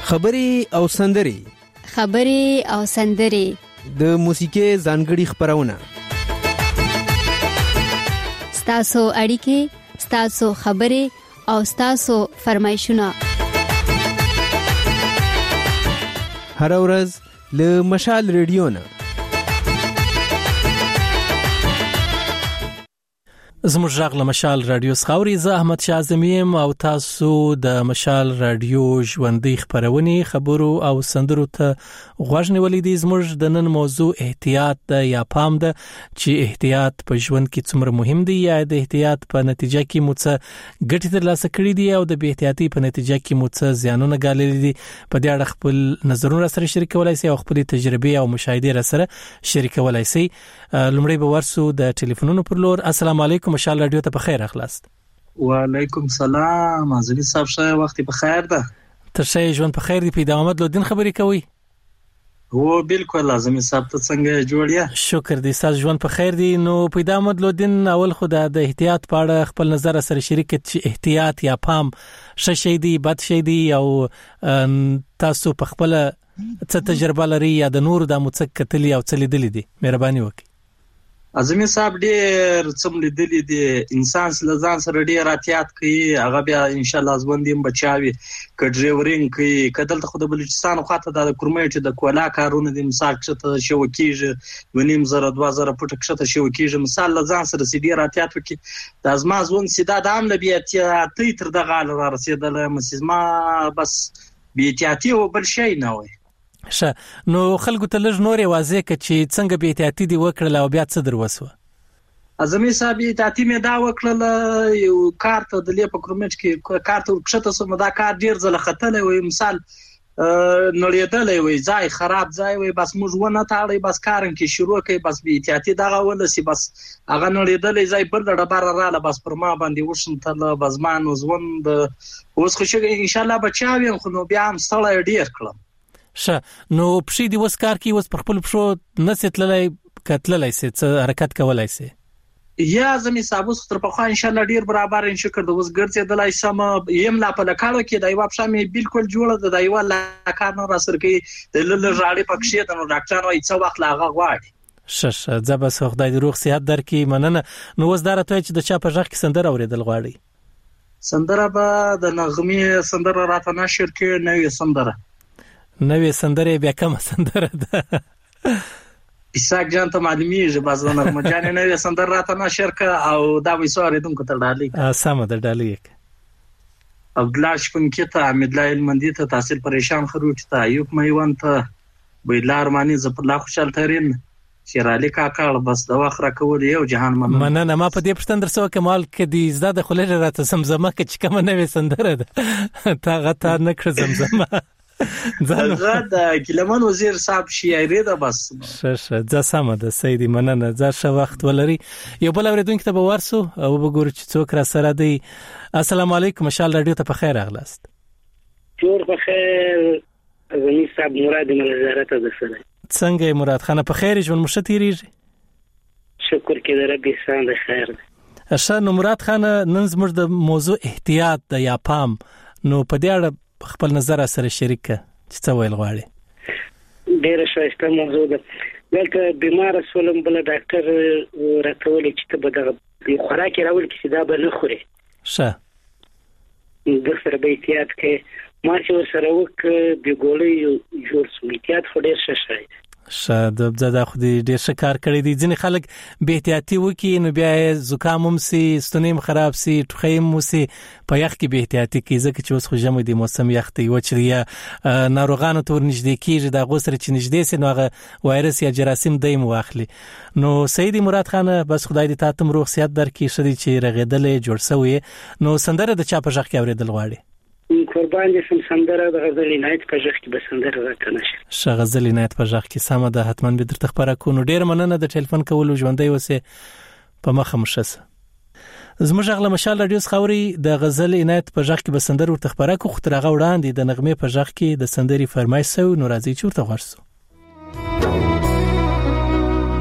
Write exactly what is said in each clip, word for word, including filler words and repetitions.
خبري او سندري خبري او سندري د موسیقي ځانګړي خبرونه ستاسو اړیکې ستاسو خبري او ستاسو فرمایشونه هر ورځ له مشال ریډیو نه زموږ غږ له مشال رادیو څخه زه احمد شاه زمیم او تاسو د مشال رادیو ژوندۍ خبرونه خبرو او سندرو ته غوږ نیولې دي. زموږ د نن موضوع احتیاط ده یا پام ده چې احتیاط په ژوند کې څومره مهم دی یا د احتیاط په نتیجه کې مو څه ګټې ترلاسه کړې دي او د بې احتیاطي په نتیجه کې مو څه زیانونه ګاللي دي. په دې اړه خپل نظرونه سره شریکولای شئ او خپل تجربې او مشاهدې سره شریکولای شئ. لومړی به ورسو د ټلیفونونو پر لور. السلام علیکم، مشال رادیو ته بخیر اخلاست. وعلیکم سلام، حاضرې صاحب شه وخت په خیر ده. تر شي ژوند په خیر دی. پیدا محمد لودین خبرې کوي. هو بالکل لازمي صاحب ته څنګه جوړیا؟ شکر دې تاسو ژوند په خیر دی. نو پیدا محمد لودین اول خدای د احتیاط په اړه خپل نظر سره شریک کړئ. احتیاط یا پام ښه شي دی بد شي دی او تاسو په خپل څه تجربه لري یا د نور د مڅک کتلی او څه لیدلی دي؟ مهرباني وکړئ. اعظمي صاحب ډېر څه لیدلی دي. انسان سره ځان سره ډېر احتیاط کوي، هغه بیا ان شاء الله ځوندیم بچاوي ک ډرایورینګ کوي کدل ته خو د بلوچستان خواته د کورمیټ د کولا کارونه د مثال کښته شو کیږي ونیم زره دوه زره پټ کښته شو کیږي. مثال ځان سره سي ډېر احتیاط وکي د ازما ځون سیدا د عامله بیا احتیاطي تر دغه را رسیدل مسزما بس بیا احتیاطي او بل شي نه وي. ښه، نو خلکو ته لږ نورې واضح کړه چې څنګه بې احتیاطي دې وکړله او بیا څه در وسوه؟ اعظمي صاحب احتیاطي مې دا وکړله، یو کار ته د لیپه کرومټ کې کار ته ورکښته سوم، دا کار ډېر ځله ختلی وي، مثال نړېدلی وي، ځای خراب ځای وي، بس موږ ونه تاړئ بس کارن کې شروع کوي بس بې احتیاطي دغه ولسي بس هغه نړېدلی ځای بل ډبره راله بس پر ما باندې وشنتله بس ما نو ژوند اوس خو انشاءالله بچاو یم خو نو بیا هم ستړی ډېر کړم. ښه، نو پښې دې اوس کار کوي؟ اوس پر خپلو پښو نسې تللی که سي څه حرکت کولی سي؟ یا زمي صاحب اوس تر پخوا انشاءالله ډېر برابر ان شکر د اوس ګرځېدلی سم یم لا په لکاړو کې د یوه پښه مې بالکل جوړه ده، د یوه لکار نه راسره کوي د لږ راړې پکښې ده. نو ډاکټر وایي څه وخت له هغه غواړي. ښه ښه، ځه بس خدای دې روغ صحت درکړي، مننه. نو اوس دا راته وایه چې د چا په غږ کې سندره اورېدل غواړئ؟ سندره به د نغمې سندره راته نشر کړي، نوې سندره نوې سندره بیا کومه سندره ده؟ اسحاق جان ته معلومیږي بس د نغمه جانې نوې سندره راته نشر کړه او دا وایي څو اورېدونکو ته ډالۍ کړه. سمه ده، ډالۍ یې کړه. عبدالله شپونکي ته، حمیدالله هلمندي ته، تحصیل پریشان خروچ ته، ایوب میوند ته، بیدلا ارماني، ظفرالله خوشحال ترین، شیرعلي کاکړ، بس د وخت راکول یو جهان مننه. مننه. ما په دې پوښتنه در څه کمال کې دې زده د خو لږ راته زمزمه که چې کومه نوې سندره ده تا هغه ته نه کړه زمزمه هغه د ګیلمن وزیر صاحب شاعري ده بس. ښه ښه، ځه سمه ده سیدي، مننه. ځه ښه وخت ولري. یو بل اورېدونکي ته به ورسو او وګورو چې څوک را سره دی. السلام علیکم، مشال رادیو ته په خیر راغلاست. ټول په خیر. اعظمي صاحب مراد ملزارت ده سره څنګه یې مراد خانه؟ په خیر ژوند مو ښه تېرېږي؟ شکر کې د رب احسان د خیر ده. ښه، نو مراد خانه نن زموږ د موضوع احتیاط ده یا پام، نو په دې اړه خپل نظر سره شریک کړه چې څه ویل غواړي. ډېره ښایسته موضوع ده. دلته بیمار شولم، بله ډاکټر راته ویلي چې ته به دغه خوراک یې راولي چې دا به نه خورې. ښه، ده سره به احتیاط کوې. ما چې ورسره وکړه د ګولۍ جوړ شوم. احتیاط خو ډېر ښه شی دی. ښه، د دا خو دې ډېر ښه کار کړی دی. ځینې خلک بې احتیاطي وکړي نو بیا یې زکام هم سي، ستونی هم خراب سي، ټوخی هم وسي، په یخ کې بې احتیاطي کوي ځکه چې اوس خو ژمی دی، موسم یخ دی، وچ دی، یا ناروغانو ته ورنږدې کېږي، د هغو سره چې نږدې سي نو هغه وایرس یا جراثیم دی هم واخلي. نو سیدي مراد خانه، بس خدای دې تا ته هم روغ صحت درکړي، ښه دی چې رغېدلی جوړ سوی یې. نو سندره د چا په غږ کې اورېدل غواړي؟ قربان دې سم سندره د غزل عنایت په غږ کې به سندره راته نشي. ښه، غزل عنایت په غږ کې سمه ده، حتما به درته خپاره کړو. نو ډېره مننه د ټلیفون کولو، ژوندی اوسې، په مخه مو ښه سه. زموږ غږ له مشال رادیو څخه اوري، د غزل عنایت په غږ کې به سندره ورته خپاره کړو، خو تر هغه وړاندې د نغمې په غږ کې د سندرې فرمایش سوی. نو راځئ چې ورته غوږ سو.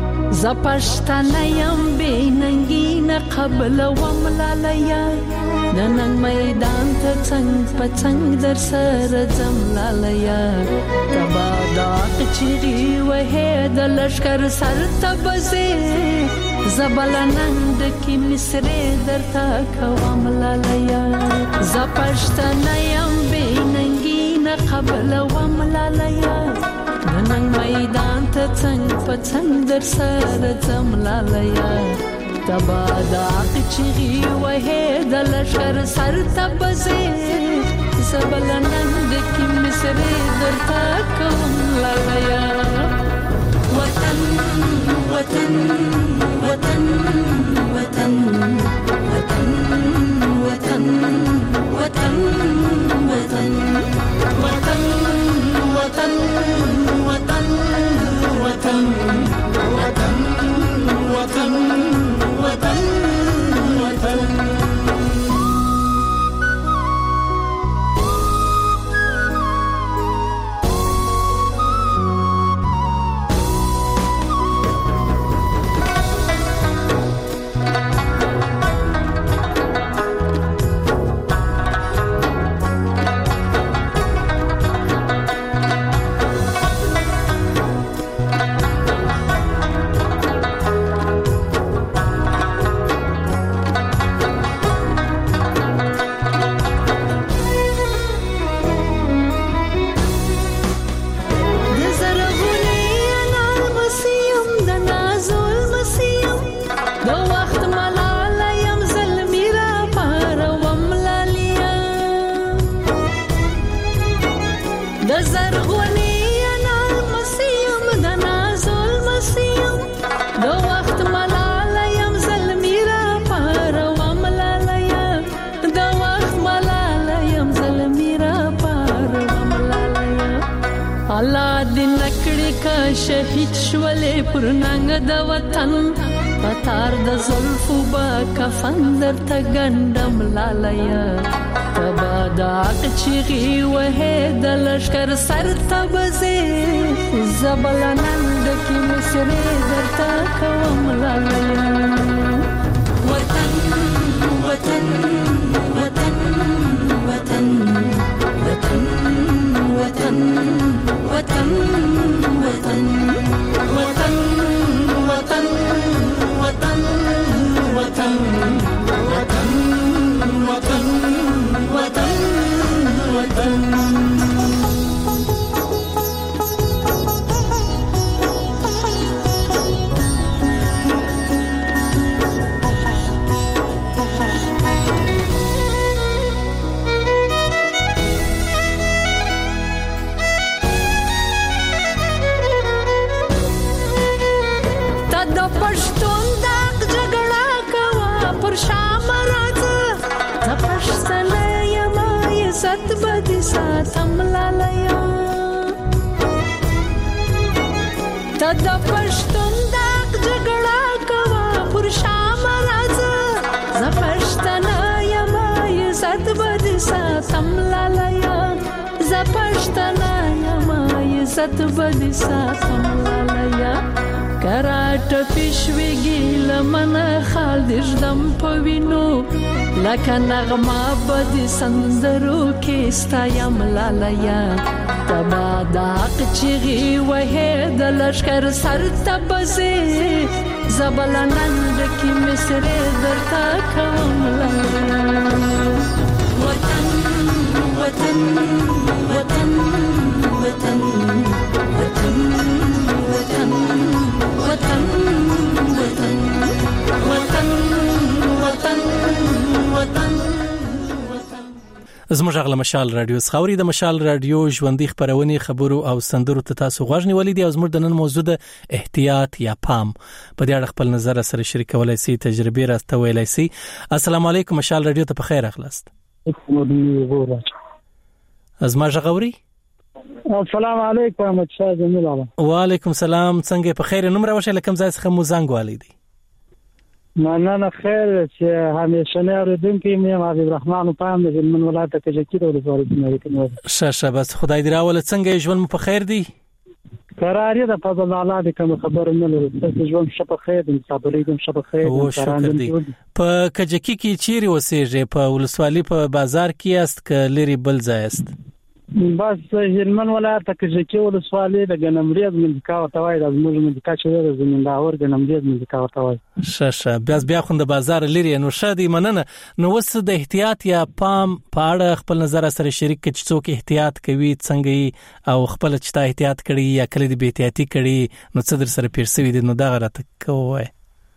زپشتنه یم بې ننګینه قبل وم لالیه نن میدان ته څنګ په څنګ در سره ځم لالیا تبا دا چیرې وه د لشکر سر ته بزې زبلنند کی مصرې درته کوم لالیا ز پښتنه یم بیننګي نه قبل وم لالیا نن میدان ته څنګ په څنګ در سره ځم لالیا تبا دا چیرې وه د لشکر سر ته بزې زبلنند کی مصرې درته کوم لالیا وطن وطن وطن وطن وطن وطن وطن وطن وطن وطن وطن وطن وطن وطن وطن وطن شهید شولې پر ننګ د وطن پتار د زلفو با کفن درته ګندم لالیا تبا دا چیغي وه د لشکر سر ته بزې زبلنند کی مصرې درته کوم لالیا وطن وطن وطن وطن وطن وطن وطن وطن وطن وطن وطن وطن وطن وطن وطن د پښتون داغ جګړه کوا پر شام راځه ز پښتنه یم عزت بد ساتم لالیا ز پښتنه یم عزت بد ساتم لالیا کراټ پښویږي لمن خال دژدم پوینو لکه نغمه بد سندرو کې ستایم لالیا تبا دا چیغي وه د لشکر سر ته بزې زبلنند کی مصرې درته کوم لالیا وطن وطن وطن وطن وطن وطن وطن وطن وطن وطن وطن زموږ غل مشال رادیو خاوري د مشال رادیو ژوندۍ خبرونه خبرو او سندرو ته تاسو غوښنی ولیدي او زموږ د نن موضوع د احتیاط یا پام په دې اړه خپل نظر سره شریکولای شئ تجربه راستو ویلای شئ. السلام علیکم مشال رادیو ته په خیر اخلاست. زما غوري السلام علیکم احمد شاه جمیل الله. وعلیکم السلام. څنګه په خیر نوم راوښه لکم ځای څخه مو زنګ والیدي؟ مننه خیر چې همیشه نه اوریدونکو مې حبیب الرحمن پام د من ولایت کې چې کېدو لپاره دې شه شه بس خدای دې راول. څنګه ژوند مو په خیر دی؟ قراري د فضل الله د کوم خبر نه لري چې ژوند شپه خیر د صبرې د شپه خیر او شکر دی په کجکی کې چیرې اوسېږي په ولسوالۍ په بازار کې است ک لري بل ځای است بس هلمند ولایت کې چې ولسوالۍ د غنمریز منځکا وتاوي د زموږ منځکا چې د زمینداور غنمریز منځکا وتاوي شاشه بیا بیا خو د بازار لري نو شادي مننه نو وس د احتیاط یا پام په اړه خپل نظر سره شریک چې څوک احتیاط کوي څنګه او خپل چې احتیاط کړي یا کله د بی احتیاطي کړي نو څه در سره پیرسوي دي نو دا غلطه کوي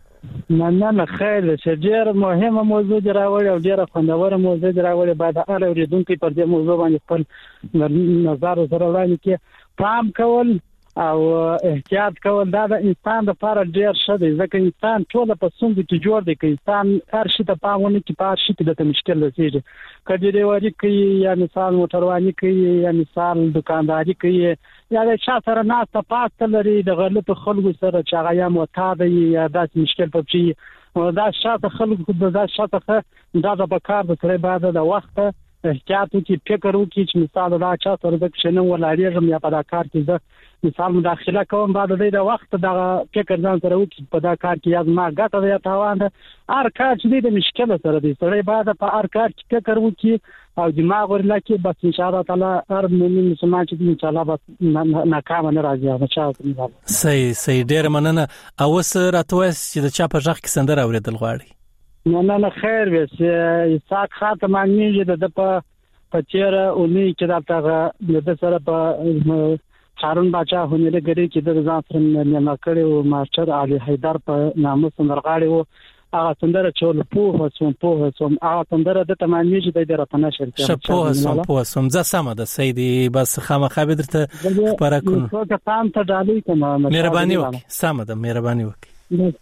نه نه نه خیر چې ډېر مهمه موضوع راوړي او ډېر خوندوره موضوع راوړي بعد هر اوریدونکو پر دې موضوع باندې خپل نظر سره وړاندې کې پام کول او احتیاط کول دا د انسان لپاره ډېر ښه دی ځکه انسان ټول په څنګه کې جوړ دی چې انسان هر شي ته پام ونه کوي په هر شي کې د مشکل لري کله دی وری کوي یا مثال موټرواني کوي یا مثال دکانداري کوي یا د چا سره ناسته پاسته لري د غلطو خلکو سره چې هغه یا معتاد یا داسې مشکل پکې دا شاته خلکو دا شاته دا د بکار د سره بعد د وخت احتیاط وکړي فکر وکړي چې مثال دا چا سره د کښنه ولاړېږم یا په دا کار کې زه مثال مداخله کوم بعد د وخت دا فکر ځان سره وکړي په دا کار کې یا ما ګټه یا تاوان ده هر کار چې د مشکل سره دی سره بعد په هر کار کې فکر وکړي او دماغ ورلا کې بس ان شاء الله تعالی هر مؤمن مسلمان چې ان شاء الله بس ناکام نه راځي او چا صحیح صحیح ډېر مننه او سره راته چې د چا په ځخ کې سندره اوریدل غواړي نه نه نه خیر وې اساق خاتم انیږي د په پچیر اونې چې دا تاغه د سره په هارون باچا هنره غری چې د ځان سره نه کړي او ماستر علي حیدر په نامه سندرغاړي وو هغه سندره چول په سوم په سوم هغه سندره د تمامي چې د راتنه شرکت شپه سوم په سوم ځه سم ده سیدی بس خامخا بدرته خبره کوم څه تام ته ډالۍ کوم مهرباني وکي سم ده مهرباني وکي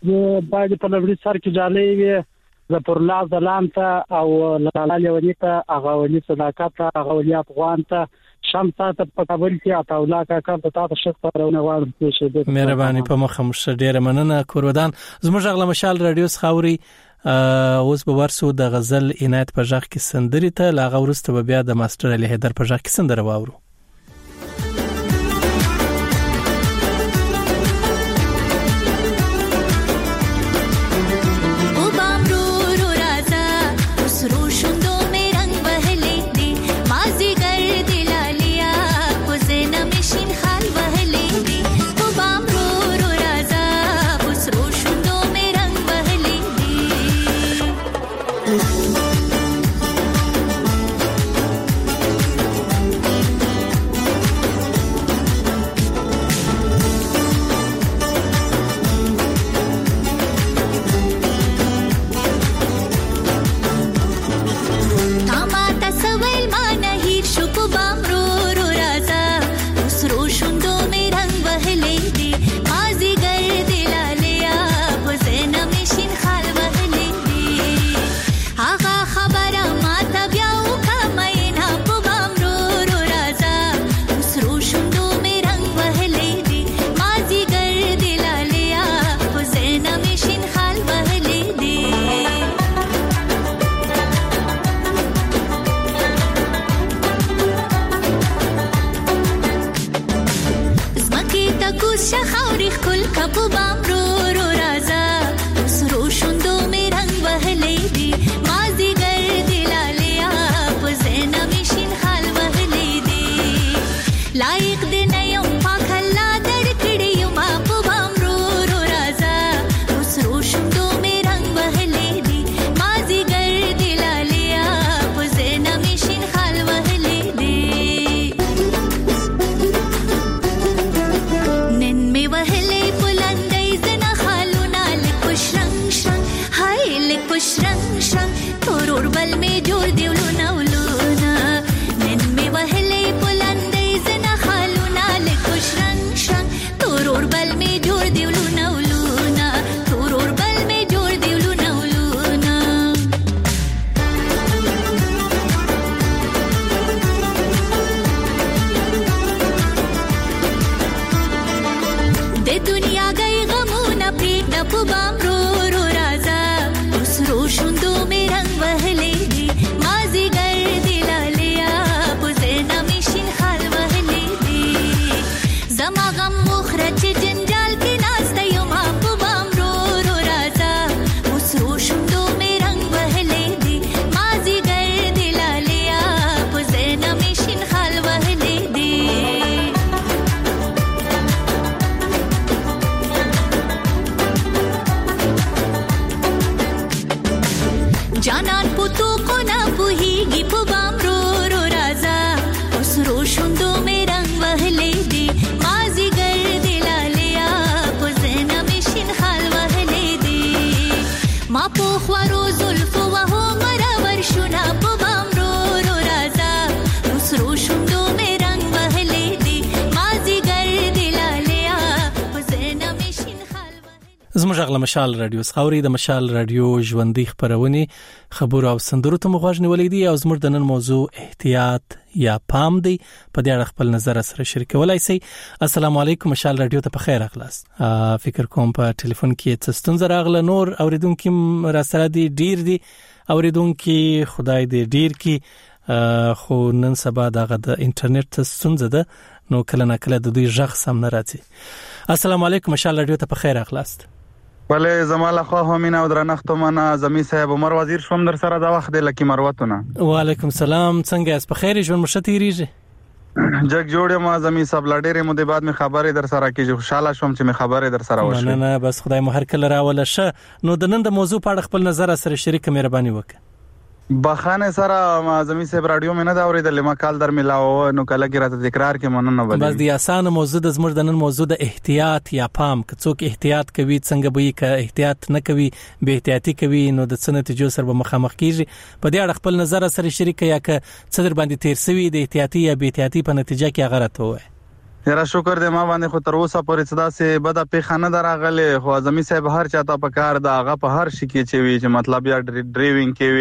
د باید په لوړ سر کې ډالۍ وي د پرلا زلام ته او لاله ولي ته هغه ولي صداقت ته هغه ولي افغان ته شمسه ته په کابل کې اتاولا کا کا په تاسو شخص پرونه واړم چې مهرباني په مخه مش ډیره مننه کورودان زموږ غل مشال رادیو خاوري اوس به ورسو د غزل عنایت په ځخ کې سندري ته لاغه ورسته بیا د ماستر علي حیدر په ځخ کې سندره واورو Days زموږ غل مشال رادیو سخاوري د مشال رادیو ژوندۍ خبرونه خبر او سندرو ته مغواړ نیولې دي او زموږ د نن موضوع احتیاط یا پام دی په دې اړه خپل نظر سره شریکولای شئ. السلام علیکم مشال رادیو ته په خیر اخلاص. فکر کوم په ټلیفون کې څه ستونزه راغله. نور اوریدونکو را سره دي ډیر دي اوریدونکو خدای دې ډیر کی خو نن سبا دغه د انټرنیټ ستونزه ده نو کله نه کله د دوی ژغ سم نه راځي. السلام علیکم مشال رادیو ته په خیر اخلاص. بله زماله خو همینا او درنښت منه زمي صاحب عمر وزیر شوم در سره دا وخت د لکی مروتونه. وعلیکم سلام څنګه اس په خیر ژوند مشتیریږي جگ جوړه ما زمي صاحب لډېره مو د بعد می خبرې در سره کیږي خوشاله شوم چې می خبرې در سره وشي. نه نه بس خدای مو هر کله راوله شه. نو د نن د موضوع په اړه خپل نظر سره شریک مهرباني وکړه. بخانه سره زمي صاحب رادیو مې نه دا اورېدل ما کال در ملاو نو کله کې راته تکرار کې مننه بل بس د اسانه موضوع د زموږ د نن موضوع د احتیاط یا پام که څوک احتیاط کوي څنګه به یې که احتیاط نه کوي به احتیاطي کوي نو د څه نتیجو سره به مخامخ کیږي. په دې اړه خپل نظر سره شریک یا که څه در باندې تیر سوي د احتیاطي یا بې احتیاطي په نتیجه کې هغه راته وایي. یاره شکر دې ما باندې خو تر اوسه پورې صدا سي بده پیخانه دراغله خو زمي صاحب هر چاته په کار دا هغه په هر شي کې چې وی چې مطلب یا ډرایوینګ کې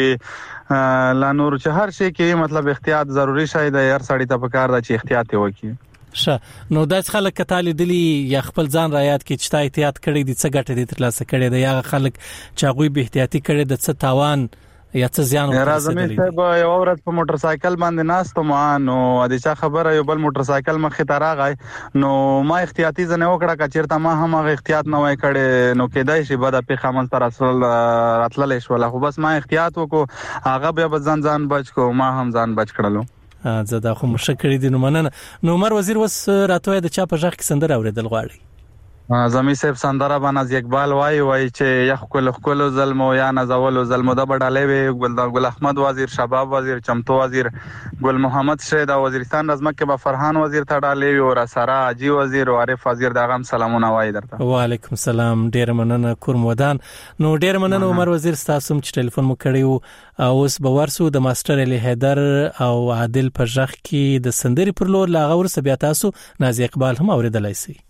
وی لا نور چې هر شي کې مطلب احتیاط ضروری شای دا هر سړی ته په کار دا چې احتیاط وکړي. شه نو داس خلک کتالي دلی یا خپل ځان را یاد کې چې تا احتیاط کړی دي څه ګټه دي ترلاسه کړی دی یا خلک چې هغه به احتیاطي کړی د څه تاوان یا څه زیان ورته زمي صاحب یو ورځ په موټر سایکل باندې ناستم نو د چا خبره یو بل موټر سایکل مخې ته راغی نو ما احتیاطي ځنه وکړه کچیرته ما هم هغه احتیاط نه وای کړی نو کېدای شي بده په خامن تر اصل راتللې شو خو بس ما احتیاط وکړو هغه به ځان ځان بچ کو ما هم ځان بچ کړلو. زدا خو مشکړې دي نو مننه. نو عمر وزیر وس راتوي د چا په ژغ کې سندره اوریدل غواړي. زمي صاحب سندره باندې اقبال وای وای چې یخ کول خپل ظلم او یا نزول ظلم د بډالې وی ګل ګل احمد وزیر شباب وزیر چمتو وزیر ګل محمد شید وزیرستان رزمکه با فرحان وزیر ته ډالې او را سره اجي وزیر او عارف وزیر دغه سلامونه وای درته. وعلیکم السلام ډیر مننه کورم ودان. نو ډیر مننه عمر وزیر تاسو چې ټلیفون مو کړیو اوس به ورسو د ماستر علي حیدر او عادل پر ژغ کې د سندري پر لور لاغه ورسه بیا تاسو نازي اقبال هم اوریدلای شئ.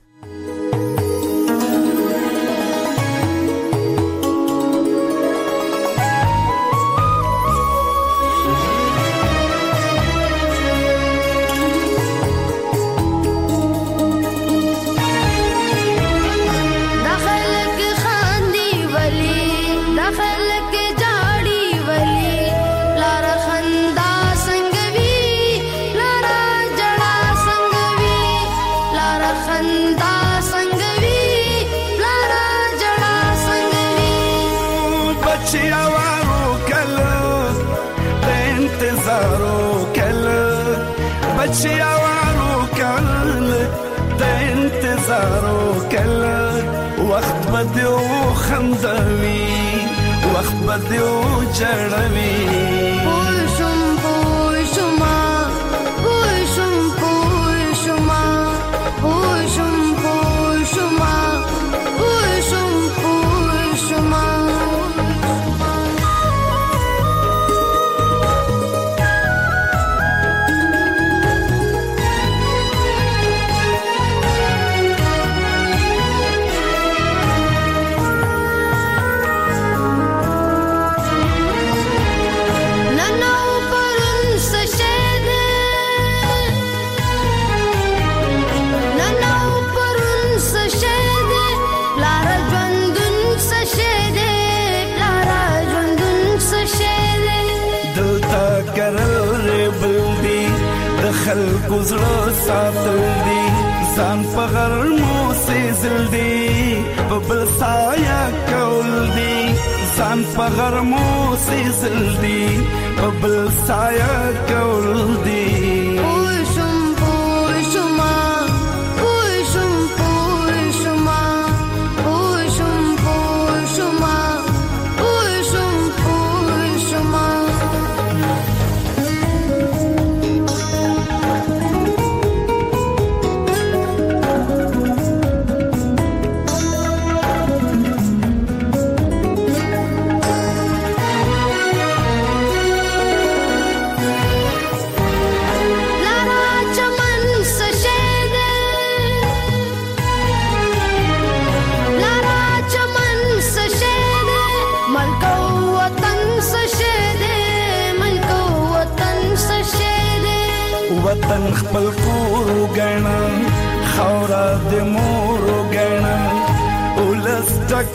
وخت بدیو خندوي وخت بدیو چړوي پوشم پوشما پوشم پوشما پوشم پوشما پوشم پوشما خلق زړه ساتل دي ځان په غرمو سېزل دي ببل سایه کول دي ځان په غرمو سېزل دي ببل سایه کول دي. وطن خپل کور وګڼه خاوره د مور وګڼه ولس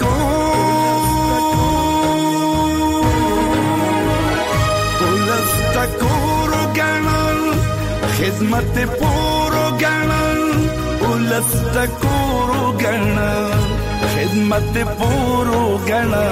ټکور ولس ټکور وګڼه خدمت پور وګڼه ولس ټکور وګڼه خدمت پور وګڼه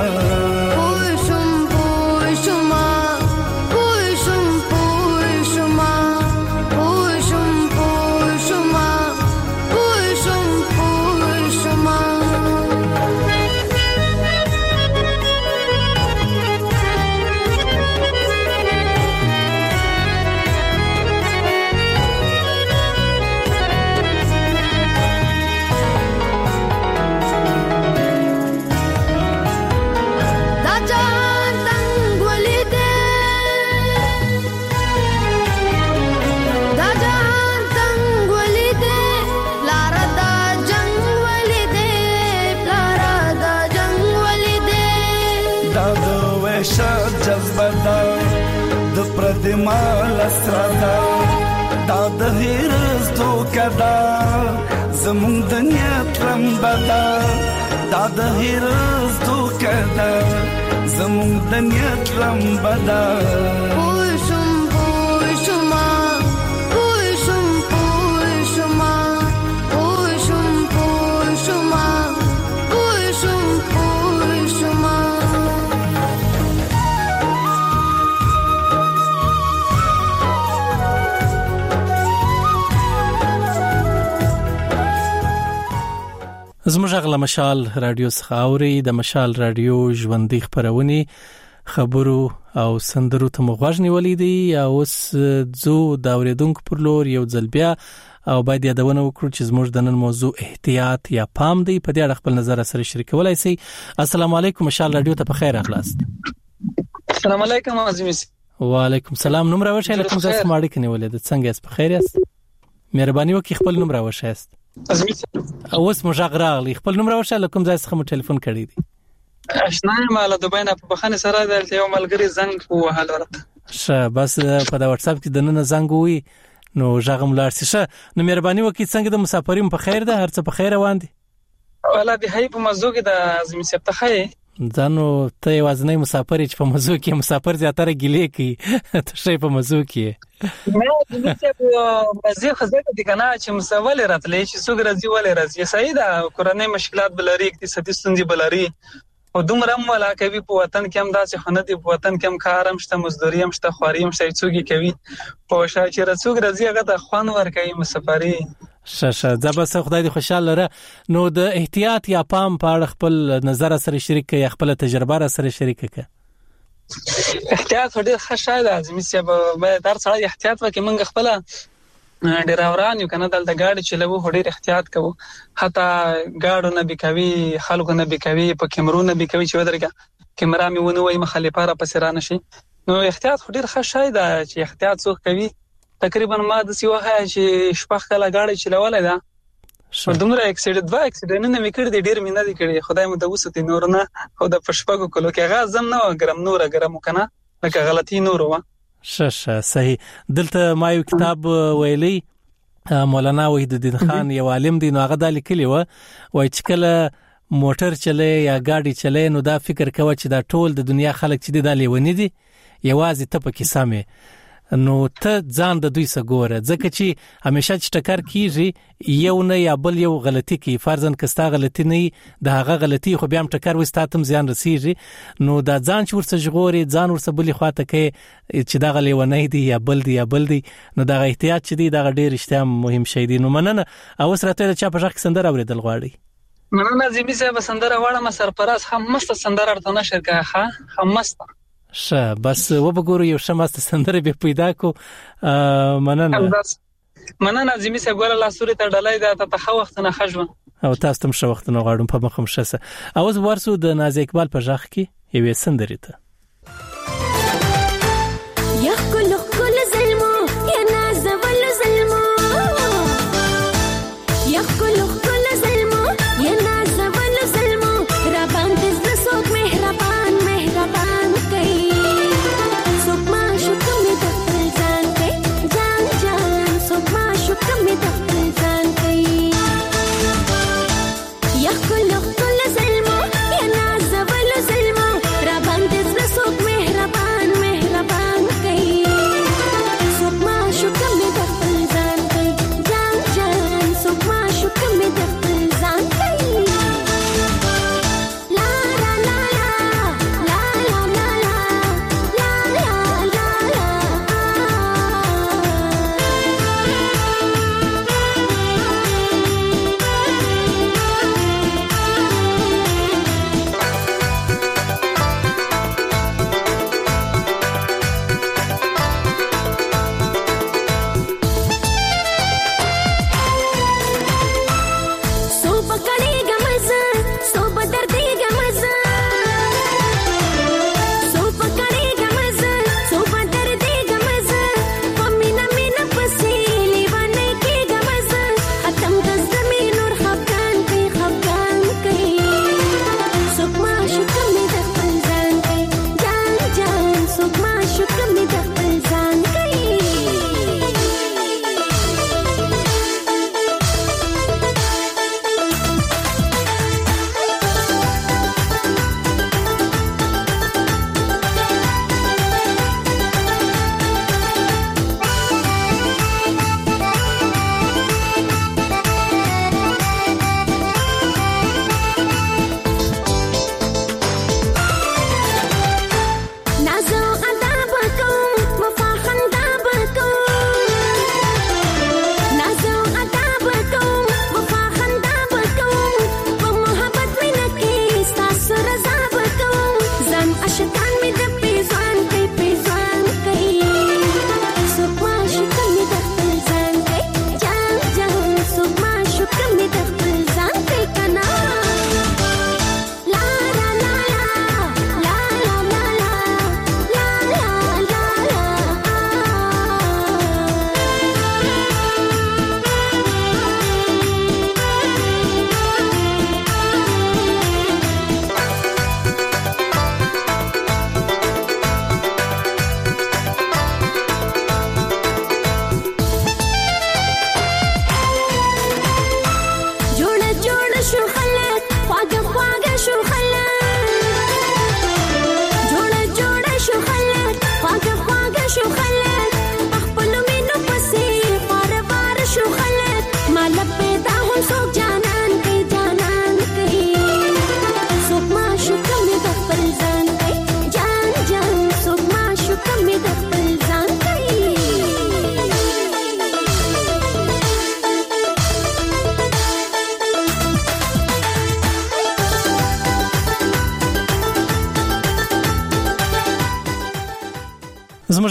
مال استرادا دا د هیرز دوکدا زمون دنیا ترمبدا دا د هیرز دوکدا زمون دنیا ترمبدا پوشم پوشما پوشم پوشما پوشم پوشما پوشم پوشما زموږ غلا مشال رادیو څخاوري د مشال رادیو ژوندۍ خبرونه خبرو او سندرو ته مغوښنی ولیدي او اوس زو دا اوریدونکو پر لور یو ځل بیا او باید یادونه وکړو چې زموږ د نن موضوع احتیاط یا پام دی په دې اړه خپل نظر سره شریکولای شئ. السلام علیکم مشال رادیو ته په خیر اخلاص. السلام علیکم عظیم. وعلیکم السلام. نوم راوښی لکه څنګه چې ماړی کني ولید څنګه یې په خیر یاست؟ مهرباني وکړئ خپل نوم راوښیاست. اوس مو ژغ راغلی خپل نوم راوښه لکه ځای څخه مو ټلیفون کړی دی. آشنا مال د بینه په بخانه سره د یو ملګری زنګ وهل ورته. شه بس په دا واتس اپ کې د نن زنګ وي نو ژغ ملار شي. شه نو مهرباني وکړئ څنګه د مسافرین په خیر ده هر څه په خیر روان دي؟ ولا به هي په مزو کې د اعظم سیب ته خی ځانو ته وازنې مسافر چې په مزو کې مسافر زیاتره ګیلې کوي ته شي په مزو کې نه د سیب مزه خزه دي کنه چې مسول راتلې چې څوک راځي ولې راځي صحیح ده کورنۍ مشکلات بلري اقتصادي ستونزې بلري او دومره ولا کوي په وطن کې هم داسې خنه دي په وطن کې هم کارم شته مزدوري هم شته خواري هم شته څوک کوي په شای چې څوک راځي هغه ته خوان ور کوي مسافري شاشه زبر خدای دې خوشاله لره. نو د احتیاط یا پام په اړه خپل نظر سره شریک کړئ خپل تجربه سره شریک کړئ. احتیاط ډېر ښه شای ده زمي چې به در سره احتیاط وکړي موږ خپل ډراوران یو کنه دلته گاډي چلوو ډېر احتیاط کوو حتی گاډو نه بکوي خلکو نه بکوي په کیمرو نه بکوي چې ودرګه کیمرا مې ونه وای مخالفه را پسې را نشي. نو احتیاط ډېر ښه شای ده چې احتیاط څوک کوي. تقریبا ما د سیوه چې شپږ کله گاډي چلولای دا دومره اکسیډنټ dva اکسیډنټ نه وکړ دي ډېر مینه دي کړی خدای مو د وسته نور نه او د پښپاګو کولو کې غازم نه ګرم نور ګرم کنه لکه غلطي نور و. ششه صحیح. دلته ما یو کتاب ویلی مولانا وحید الدین خان یو عالم دی نو هغه د لیکلی و وای چې کله موټر چلے یا گاډي چلے نو دا فکر کوه چې دا ټول د دنیا خلک چې د لیونی دي یوازې ته پکې سمې نو ته ځان د دوی سګوره ځکه چې همیشه چې ټکر کیږي یو نه یا بل یو غلطي کوي فرضاً کستا غلطي نه د هغه غلطي خو بیا هم ټکر وستاتم زیان رسیږي نو دا ځان چې ورڅ ژغوري ځان ورڅ بلی خواته کوي چې دا غلیونه دی یا بل دی یا بل دی نو دا احتیاط چې دی دا ډېر اشتیا مهم شی دی. نو مننه او سره چا په ځخ سندره اوریدل غواړي مننه زمي صاحب سندره واړه ما سرپراز هم مست سندره ارته نشر کا ها هم مست شه بس وبګورو یو شماست سندره به پیدا کو مننه مننه زمي صاحب ګوره لا سوري ته ډلای دا ته خو وخت نه خجو او تاسو تم شو وخت نه غواړم په مخم شسه اوس ورسو د ناز اقبال په ځخ کې یو سندره ته یا کله کله ظلمو یا ناز ول ظلمو یا کله کله ظلمو یا ناز ول ظلمو را باندې زسو مهربان مهربان کئ سوک ما شکم د خپل ځان ته ځان ځان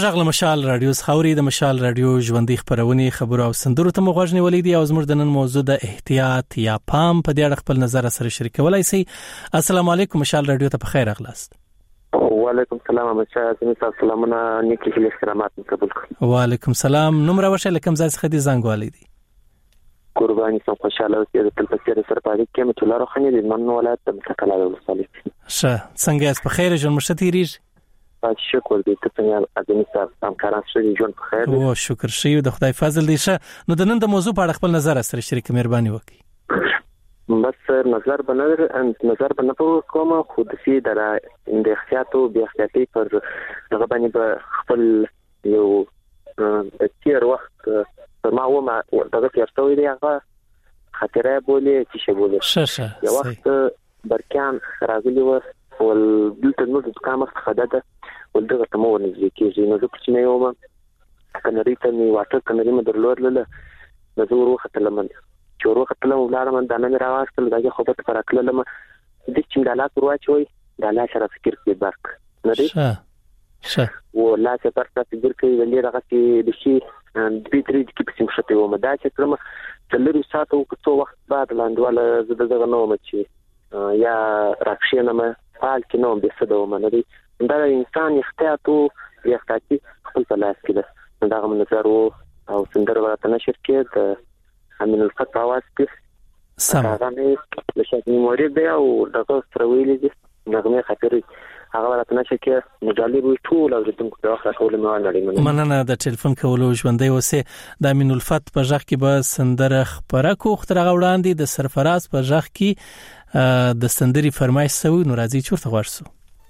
زموږ غل مشال رادیو خاوري د مشال رادیو ژوندۍ خبرونه خبرو او سندرو ته مغوښنی ولیدي او زموږ د نن موضوع د احتیاط یا پام په دې اړه خپل نظر سره شریکولای شي. السلام علیکم مشال رادیو ته بخیر اغلاست. وعلیکم السلام مشال زموږ سلامونه نیکی له احترامات قبول کړئ. وعلیکم السلام. نوم راوښه لکم ځای څخه دي زنګ والیدي. قرباني سم خوشاله اوسئ. د تلپسیر سره پاره کې متولار روحاني د من ولایت د متکلا ولسوالۍ. ښه څنګه یاست؟ په خیر ژوند مشته تیریږي؟ شکر دې ته څنګه اذن صاحب همکاران سره ژوند په خیر. او شکر شي د خدای فضل دی. ښه نو د نن د موضوع په اړه خپل نظر سره شریک مهرباني وکړئ. بس نظر بنظر نظر بنه په کومه خود سي د د احتیاط او بیا احتیاطي پر هغه باندې په خپل یو د تیر وخت ما و ما دغه تیرتوي دی هغه خطرې بولې چې شی بولې ښه ښه یو وخت برکان راغلی و ول دلته نو د کومه خداده ول دغه ته مو نږدې کېږي نو د کوچنی یوم کناري ته می واټر کناري مې درلود له نزور وخت لمن چې وروخه تل ولاره من دانه مې راوستل دغه خو په پرکله لم د چې دالات ورواچوي دالا سره فکر کې برک نه دی ښه ښه و لا چې پرته فکر کوي ولې راغی د شي د دې درې کې په سیمه شته و مدا چې کلمه تلری ساتو کو وخت بعد لاندواله زده دغه نو مچې یا راکښینه مې حال کې نو به څه دوه منري دا انسان احتیاط او احتیاطي خپل په لاس کې ده. دا غو نظر او سندر ورته نشر کې د امین الفتح आवाज کې سم هغه مې د شاګي موري دی او دغه سرویلې دي نغمه خاطرې هغه ورته نشر کې مجالب ټول او دغه په واخه کول مې ولري. مننه د ټلیفون کولو ژوندۍ اوسه. د امین الفتح په ځخ کې به سندره خبره کو ختره وړاندې د سرفراز په ځخ کې د سندري فرمایش سوي نو راځي چورته ورسو.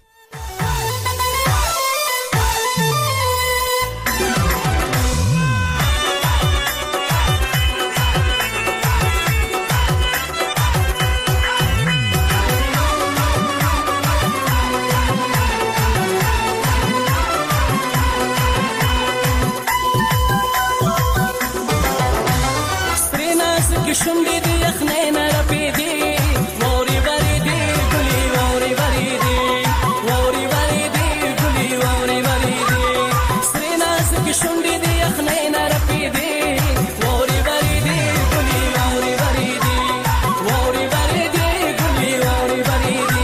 شونډې دې یخنې نه رپېدې ووري ورې دې ګلې ووري ورې دې ووري ورې دې ګلې ووري ورې دې سرې نازکې شونډې دې یخنې نه رپېدې ووري ورې دې ګلې ووري ورې دې ووري ورې دې ګلې ووري ورې دې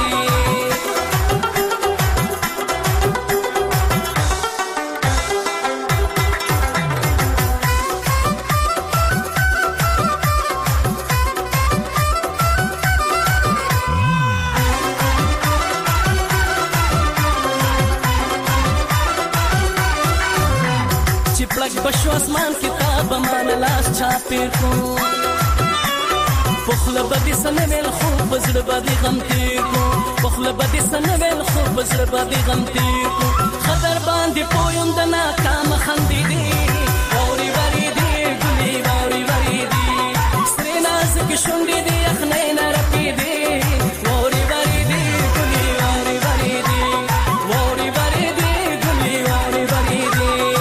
بشو اسمان کتاب مان لاس چاپیر کو پخله بدی سنویل خوب بزړه بدی غم تیر کو پخله بدی سنویل خوب بزړه بدی غم تیر کو خطر باندې پویم د ناکام خندې دی اوري وری دی ګلي اوري وری دی سرې نازک شونډې دی یخنې نه رپې دی اوري وری دی ګلي اوري وری دی اوري وری دی ګلي اوري وری دی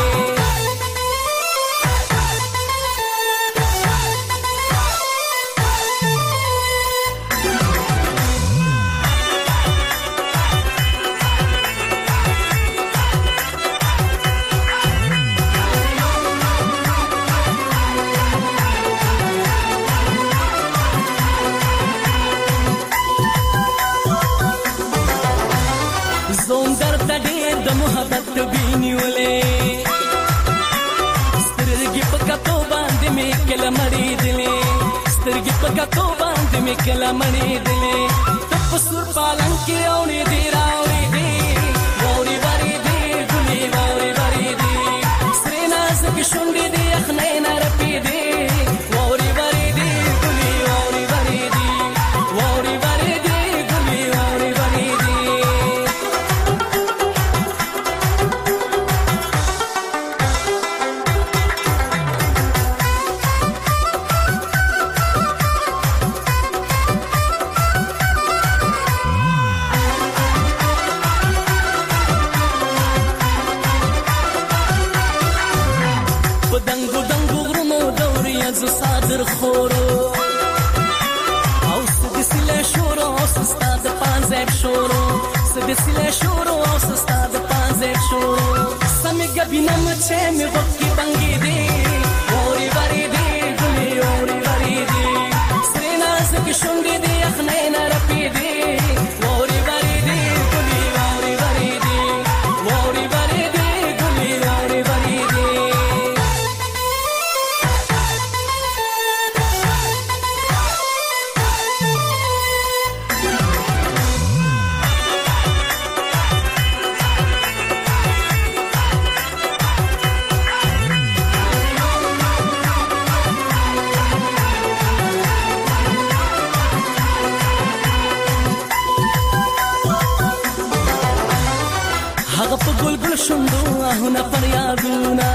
کتو باندې مې کله مړې دلې ته په سور پالن کې اورې دی راوړې دی ووري وری دی ګلې ووري وری دی سرې نازکې شونډې دی یخنې نه رپې دی ووري وری دی ګلې ووري وری دی ووري وری دی ګلې ووري وری دی خورو او سدسله شورو او ستاد پانزه شورو سدسله شورو او ستاد پانزه شورو سمې گبینم چه میگفتی بنگیدی اوری بریدی گلی اوری بریدی سری نازک شوندیدی یخنه نرپیدی اوری بریدی گلی اوری بریدی اوری بریدی گلی اوری بریدی شوندو هنا فریادونا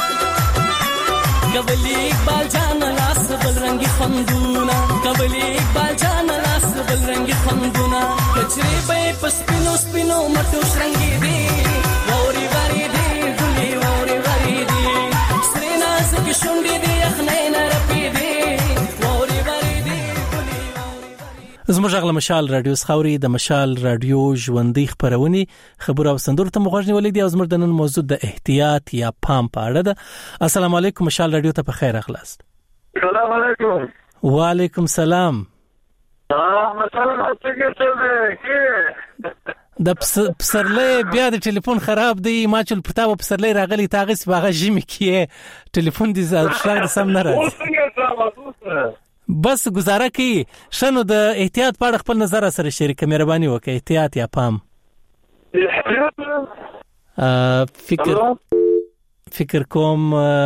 قبلی اقبال جان لاس بل رنگی خندونا قبلی اقبال جان لاس بل رنگی خندونا کچری به پسپینو سپینو مټوش رنگی دی ووري وری دی ګلی ووري وری دی سری ناز کی شونډې دی یخنې نرپی دی ووري وری دی ګلی زموږ غل مشال رادیو سخاوري د مشال رادیو ژوندۍ خبرونه خبر او سندور ته مغوښنی ولیدي او زموږ د نن موضوع د احتیاط یا پام په اړه ده. السلام علیکم مشال رادیو ته په خیر اخلاص. السلام علیکم. وعلیکم السلام. اه مثلا څنګه څه د پسرلې بیا د ټلیفون خراب دی ما چې پتا و پسرلې راغلی تاغس باغه جمی کې ټلیفون دې زړه سم نه راځي بس گزاره کی شنو د احتیاط په اړه خپل نظر سره شریک مهرباني وکړئ. احتیاط یا پام فکر فکر کوم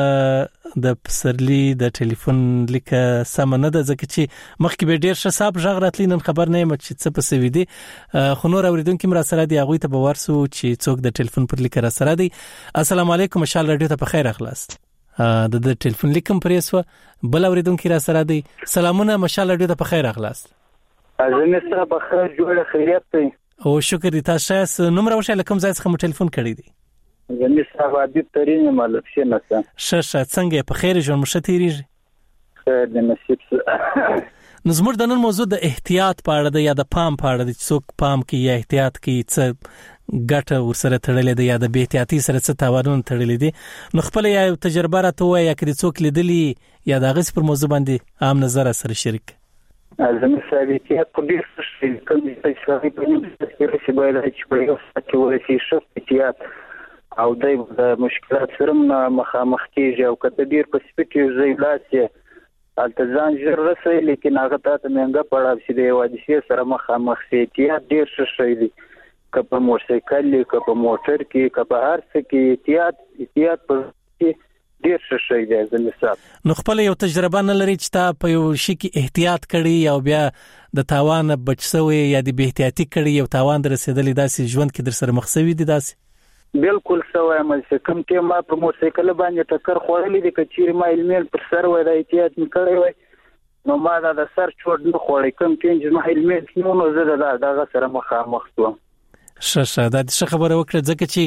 د پسرلی د ټلیفون لیکه سم نه ده ځکه چې مخکې به ډیر ښه صاحب ژغ راتلی نن خبر نه یم چې څه په سوي دي خو نور اوریدونکو مرا سره دی هغه ته به ورسو چې څوک د ټلیفون پر لیکه را سره دی. السلام علیکم مشال رادیو ته په خیر اخلاص. د د ټلیفون لیکم پریسو بل اوریدونکو را سره دی. سلامونه مشال رادیو ته په خیر اخلاص. ازمه سره په خیر جوړ خیریت دی او شکر دي تاسو نمبر او شاله کوم ځای څخه ټلیفون کړی دی. زمي صاحب عادت ترين مالک شي نه څه ششه څنګه په خیر ژوند مشه تیریږي خیر د نصیب نو زموږ د نن موضوع د احتیاط په اړه ده یا د پام په اړه ده چې څوک پام کوي یا احتیاط کوي څه ګټه ورسره تړلې ده یا د بې احتیاطي سره څه تاوانونه تړلې دي نو خپل یا تجربه راته وایي یا کړي څوک لیدلی یا د غس پر موضوع باندې عام نظر سره شریک. زمي صاحب چې په دې څه کوم څه شي په دې چې باید چې په یو څه کې ورسې شو احتیاط او دای د مشکلات سره مخامخ کیږي او کته ډیر په سپیټي ځای لاسه التزام ژر رسي لیکن هغه ته منګه پړاو شي د حادثې سره مخامخ شي احتیاط ډیر شي دي کله موټرسایکل کله موټر کې کله هر څه کې احتیاط احتیاط په ډیر شي دی زمي صاحب. نو خپل یو تجربه نه لري چې تا په یو شي کې احتیاط کړی او بیا د تاوان بچسوي یا د بې احتیاطي کړی یو تاوان در رسیدلی داسې ژوند کې در سره مخسوي دي داسې بالکل سوای مې چې کوم ټیم ما په موټرسایکل باندې ټکر خوړلې دي کچېر ما علمي پر سر وای د احتیاط نکړی وای نو ما دا د سر چوټ نه خوړې کوم ټیم چې ما علمي نو زه دا دغه سره مخامخ شوم. ششه دا څه خبره وکړه ځکه چې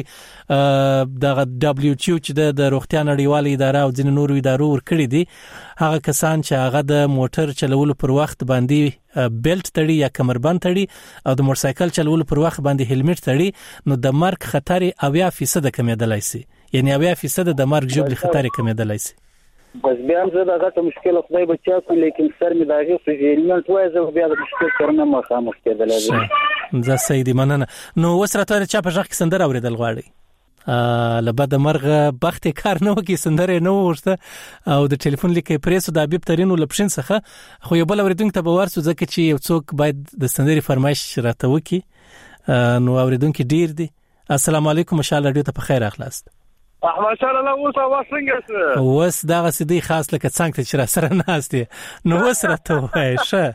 د دبليو ایچ او چې د روغتیا نړیواله اداره او ځینې نورو ادارو ورکړي دي هغه کسان چې هغه د موټر چلولو پر وخت باندې بیلټ تړي یا کمربند تړي او د موټرسایکل چلولو پر وخت باندې هلمټ تړي نو د مرګ خطر اویا فیصد کمیدلای شي یعنی اویا فیصد د مرګ جبل خطر کمیدلای شي. بس بیا هم زه دغه مشکل خدای بچا کو لیکن سر می داغه سجلمنت وای زه بیا د مشکل سره نه مخامخ کېدل لازم. زه سیدی مننه. نو وسره چا په ځخ کې سندره اوریدل غواړي لبد مرغه بخت کار نه وکي سندره نه ورسته او د ټلیفون لیکي پریسو د حبیب ترینو لپشن څخه خو یو بل اوریدونکو ته به ورسو ځکه چې یو څوک باید د سندري فرمایش راته وکي نو اوریدونکو ډیر دي. السلام علیکم مشال رادیو ته په خیر اخلاص. احمد شاه الله اوس اواز څنګه وس دا غسدي خاص لکه څنګه چې را سره ناشته نو وسره ته وای شه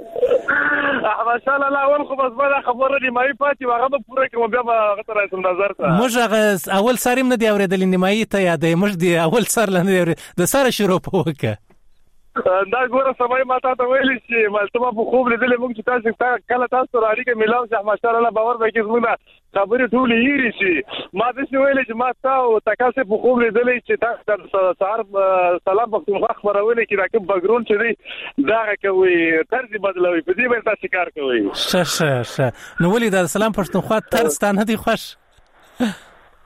احمد شاه الله اول خو بس بل خبره دی مې پاتې واغه به پوره کوم بیا به غته راځم نظر ته موږ اول ساریم نه دی اوریدل نیمایي ته یادې موږ دی اول سر لنه د سره شروع پوکه دا ګوره سمای ماته ته ویل چې مالته په خوب لیدل موږ چې تاسو کله تاسو راړي کې ملاو چې احمد شاه الله باور وکړي زموږ خبرې ټولې یې شي ما د څه ویل چې ما تاسو تاسو په خوب لیدل چې تاسو سهار سلام پختونخوا خبرونه کې راکب بیکګراوند چې دا کوي طرز بدلوي په دې باندې تاسو کار کوي. شه شه شه نو ولې دا سلام پختونخوا طرز ته نه دی خوښ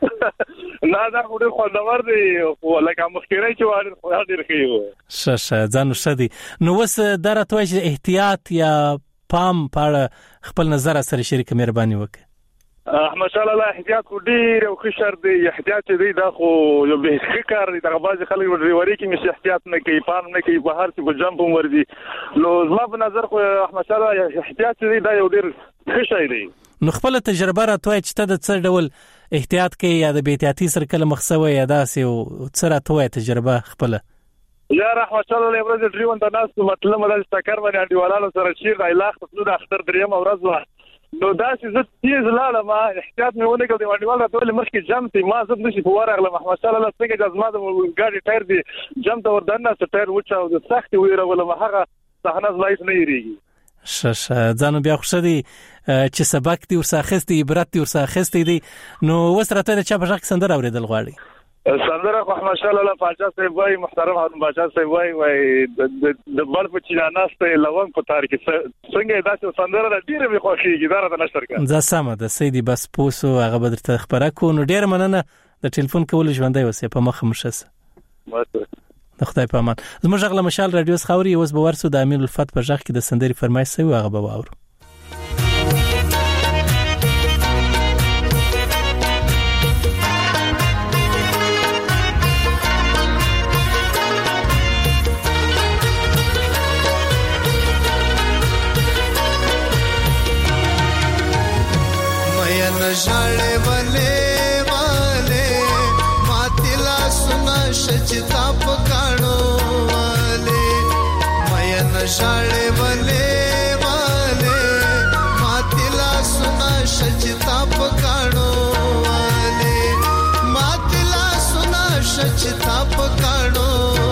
نه دا خو ډېر خوندور دی خو لکه مخکینی چې واره خو ډېر ښه و. ښه ښه ځان شدي. نو وس دا راته چې احتیاط یا پام په اړه خپل نظر سره شریک مهرباني وکړه. ماشاء الله احتیاط خو ډېر او ښه شرط دی. احتیاط دی دا خو یو به ښه کار دی. دا بعض خلک ډریوري کې مش احتیاط نه کوي، پام نه کوي، په هر څه په جمپ هم ورځي. نو زما په نظر خو ماشاء الله احتیاط دی دا یو ډېر ښه شی دی. نو خپل تجربه راته چې ته د څه ډول احتیاط کوي یا د بې احتیاطي سره کله مخ شوی یا داسې او څه راته تجربه خپل؟ یا رحمت الله له ورځې ډریون ته ناس مطلب مدل سکر باندې انډیوالانو سره شیر د علاج خپل د اختر دریم ورځ و. نو دا چې زه تیز لاله ما احتیاط مې ونه کړ. د انډیوال راټول مخکې جمپ ما زه نشي په ورغله محمد صلی الله څنګه د ازما د ګاډي ټایر دی جمپ ته وردنه چې ټایر وچاو د سخت ویرول ما هغه صحنه زلایس نه یریږي. ش ش ځانو بیا خوشا دي چې سبق دی ورساخستي عبرت دی ورساخستي دي. نو وسرته د چا په ځخ سندر اوریدل غواړي سندره خو ماشاء الله پاچا صاحب وای محترم هارون پاچا صاحب وای وای د بل په چیناناسته لوون په تار کې څنګه داسې سندره ډیره به خوښیږي دا راته نشر کړه. ځا سم ده سیدی بس پوسو هغه بدرته خبره کو. نو ډیر مننه د ټلیفون کول ژوندۍ وسه په مخ مشس د خدای په امان. زموږ غله مشال رادیو خاوري اوس به ورسو د امین الفت په ځخ کې د سندري فرمایش سوي هغه به واورو. ژړې ولې والے ماتلا سنا شچتا پکانو والے مین ژړې ولې والے ماتلا سنا شچتا پکانو والے ماتلا سنا شچتا پکانو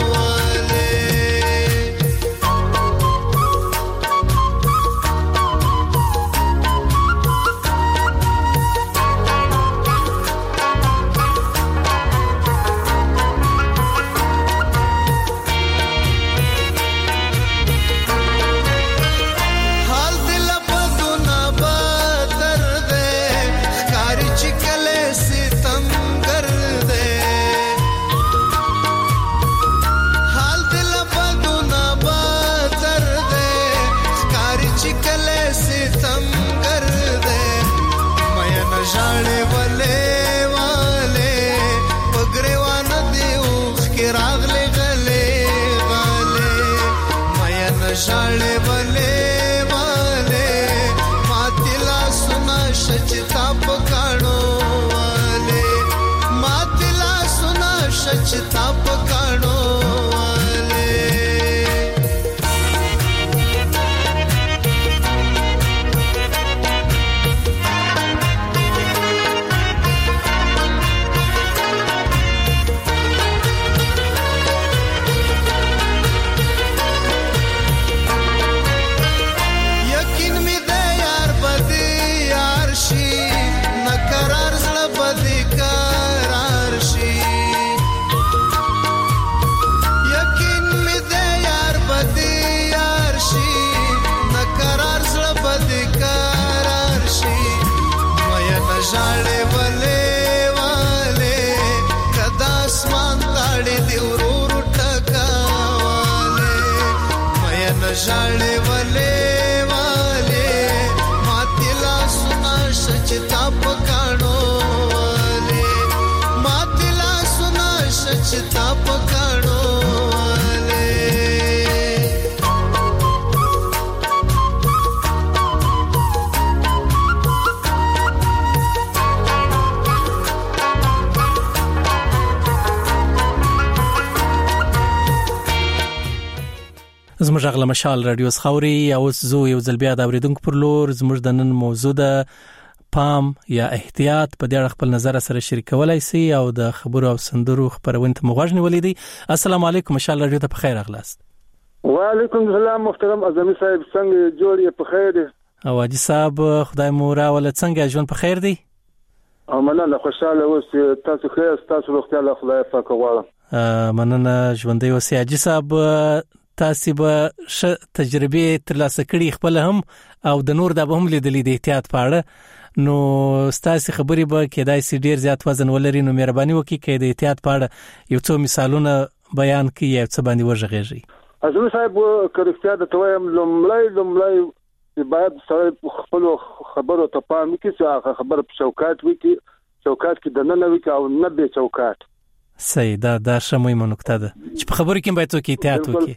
ژړې ولې والے ماتلا سنا شچتا پکانو والے ماتلا سنا شچتا پکانو زموږ غله مشال رادیو خاوري او زو یو ځل بیا د اوریدونکو پر لور زموږ د نن موضوع ده پام یا احتیاط په دې اړه خپل نظر سره شریکولای شي او د خبرو او سندرو خبرونه ته مغوښنه ولیدي. السلام علیکم مشال رادیو ته بخیر اغلاست. وعلیکم السلام محترم اعظمي صاحب څنګه جوړ یې په خیر او اجي صاحب خدای مو راول څنګه ژوند په خیر دی؟ او مننه خوشاله اوس تاسو خیر تاسو روغتیا له خدای پاک غواړم. مننه ژوندۍ اوسئ. اجي صاحب تاسو به ش تجربه ترلاسه کړي خپل هم او د نور د به هم لیدلې د احتیاط پاړه نو ستاسو خبرې به کېدای سي ډیر زیات وزن ولري نو مهرباني وکړئ کې د احتیاط پاړه یو څو مثالونه بیان کړئ یا څه باندې وژغېږي. ازمه صاحب کړکتیا د تویم لمړی لمړی باید سره خپل خبرو ته پام وکړي چې خبر په چوکاټ وکړي چوکاټ کې د نن وکړي او نه به چوکاټ. صحیح دا دا شموي نقطه ده چې په خبرو کې باید څوک احتیاط وکړي.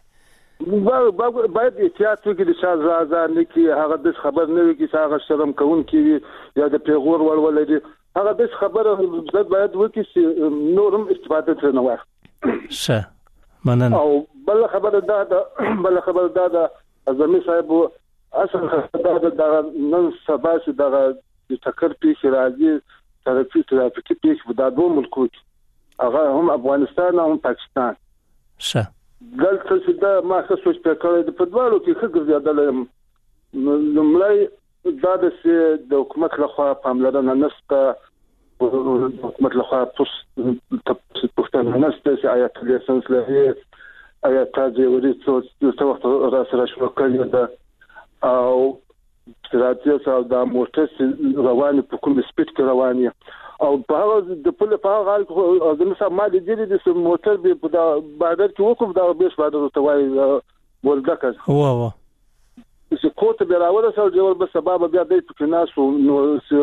باید احتیاط وکړي د شاز رازان کې هغه د خبر نه وکړي چې هغه شرم کوون کې یا د پیغور ورولې هغه د خبره زړه باید وکړي چې نورم استفاده تر نه واخلي. شه مننه. او بل خبره دا ده بل خبره دا ده ازمي صاحب اصل خبره دا نن سبا چې دا د ټکر پیښ راځي ترافیک ترافیکي پیښ په دوه ملکو کې هغه هم افغانستان او پاکستان. شه دلته چې دا ما څه سوچ پکړې د پدوالو کې خګر زیاده لمړی دا د حکومت لخوا پاملرنه نشته حکومت لخوا پوس پښتنه نشته چې آیا لیسنس لري آیا تاسو ورته څه وخت را سره شو کړی دا او ستراتیژ او د موټر رواني په کوم سپیډ کې رواني او په هغه د پله په هغه حال کې د مثلا ما د دې د موټر په بادر کې وکم دا به بادر ته وای ولدکه هو هو چې کوته به راوړل سو جوړ به سبب بیا د پکناسو نو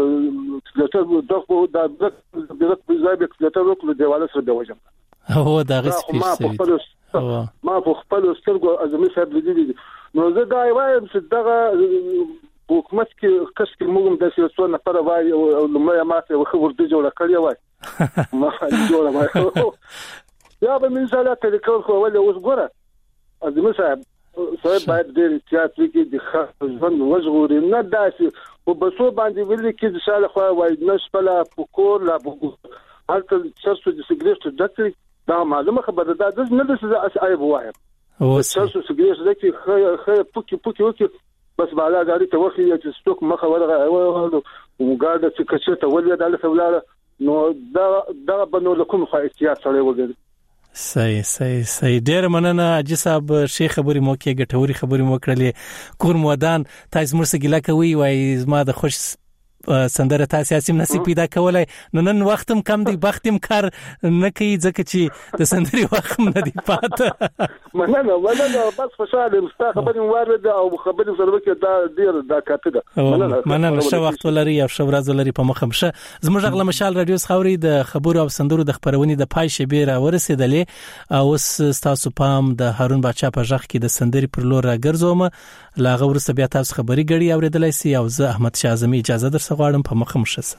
چې دغه دا د دغه ځای به کلتر وکړو دیواله سره دی وجم هو دا غسپی سوي ما په خپل سترګو ازمي صاحب لیدلی نو زه دا وایم چې دغه حکومت کې کس کې موږ د سیاسو نه پر وای او لمړی ماته وخت ورته جوړ کړی وای ما جوړ وای یا به من زاله ټلیکول خو ولې اوس ګوره ازمي صاحب صاحب باید ډېر احتیاط وکړي د خاص ژوند وژغوري نه داسې په بسو باندې ویل کې د شاله خو وای نشپلا پکور لا هلته څرسو د سیګریټ ډکټري دا معلومه خبره ده د نه د څه ایب وایم او څرسو سیګریټ ډکټري خې خې پوکي پوکي وکي بس بالا غاړي ته وخی چې ستوک مخه ورغه او ګارد چې کچته ولې د الله نو دا دا بنو لكم خو احتیاط سره وګورئ. صحیح صحیح صحیح ډیر مننه اجي صاحب شیخ خبري مو کې ګټوري خبري مو کړلې کور مودان تاسو مرسته ګلا کوي وای زما د خوش سندره تاسو سیاسي نصیب پیدا کولای نو نن وختم کم دی بختم کار نه کوي ځکه چې د سندري وخت نه دی پاته مننه مننه بس خوشاله مستخ خبري وارد او خبري سره کې دا ډیر دا کاته ده مننه مننه شو وخت ولري او شو ورځ ولري په مخه مشه زموږ غل مشال رادیو خوري د خبرو او سندرو د خبرونې د پای شبیر ورسېدلې او اوس تاسو پام د هارون بچا په ځخ کې د سندري پر لور راګرځوم لا غوړسته بیا تاسو خبري غړي اوریدلای سي او زه احمد شاه اعظمي اجازه در غواړم په مخه مشسه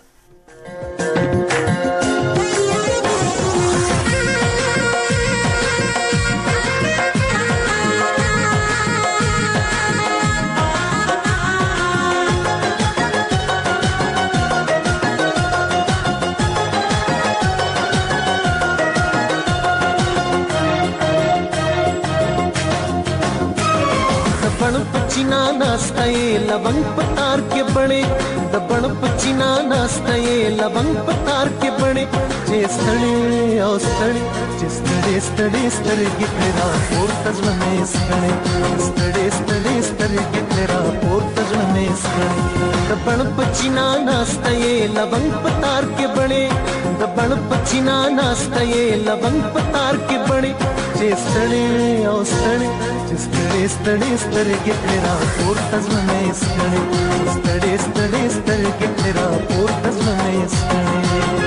पचीना नाश्ता ये लवंग पतार के बड़े दबण पचीना नाश्ता ये लवंग पतार के बड़े जे स्थळे ओ स्थळे जे स्थळे स्थळे स्थळे गितरा और तजन में स्थळे स्थळे स्थळे स्थळे गितरा और तजन में स्थळे दबण पचीना नाश्ता ये लवंग पतार के बड़े दबण पचीना नाश्ता ये लवंग पतार के बड़े जे स्थळे ओ स्थळे stare stare stare गितरा portas me stare stare stare stare गितरा portas me stare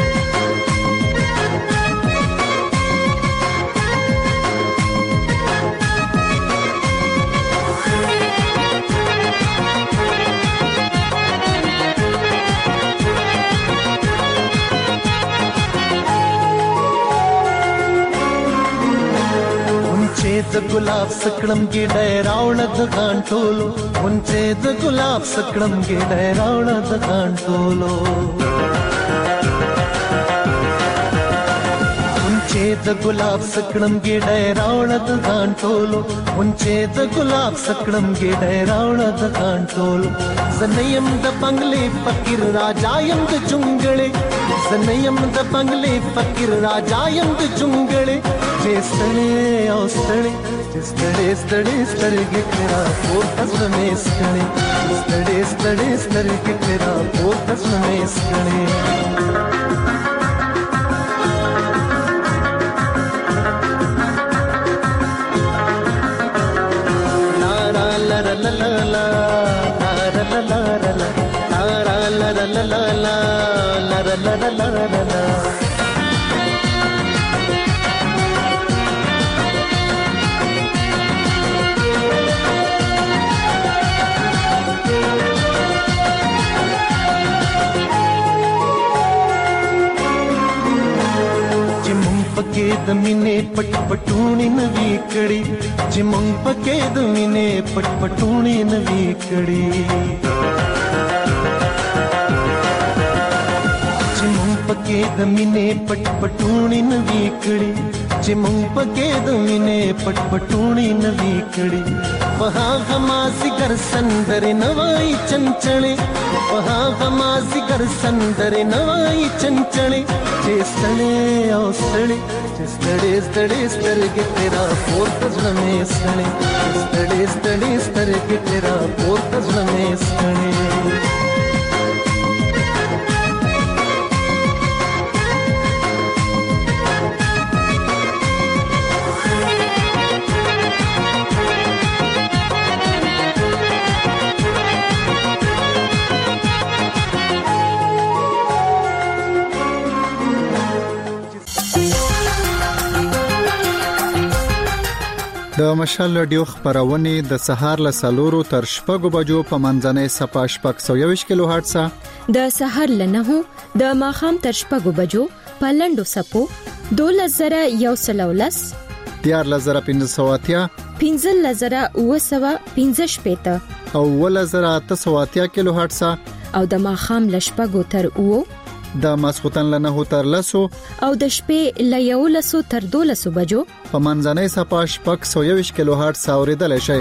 د ګلاب سکړم کې ډایراوړ د غانټولو اونچه د ګلاب سکړم کې ډایراوړ د غانټولو اونچه د ګلاب سکړم ګډه راوړه د ځان ټولو اونچه د ګلاب سکړم ګډه راوړه د ځان ټولو زنیم د بنگلې فقیر راجا يم د چنګړې زنیم د بنگلې فقیر راجا يم د چنګړې چستړې او ستړې چستړې ستړې ستړې کړه پور تاسو مې ستړې ستړې ستړې ستړې کړه پور تاسو مې ستړې پکې د مینې پټ پټونی نوي کړي چې مونږ پکې د مینې پټ پټونی نوي کړي چې مونږ پکې د مینې پټ پټونی نوي کړي چې مونږ پکې د مینې پټ پټونی نوي کړي په هغه مازیګر سندرې نوای چنچړې په هغه مازیګر سندرې نوای چنچړې چې ستړې او ستړې چې ستړې ستړې سترګې تیرا پورته زړه مې ستړې ستړې ستړې سترګې تیرا پورته زړه مې ستړې د مشال رادیو خبرونه د سهار له سلورو تر شپږو بجو په منځنۍ صفه شپږ سوه یوویشت کیلو هرتز د سهار له نهو د ماخام تر شپږو بجو په لنډو سپو دوولس زره یو سل او لس دیارلس زره پنځه سوه اتیا پنځلس زره اووه سوه پنځه شپېته او اوولس زره اته سوه اتیا کیلو هرتز او د ماخام له شپږو تر اوو د ماسختن له نهو تر لسو او د شپې له یولسو تر دولسو بجو په منځنۍ صفه شپږ سوه یوویشت کیلو هرتز اوریدل شي.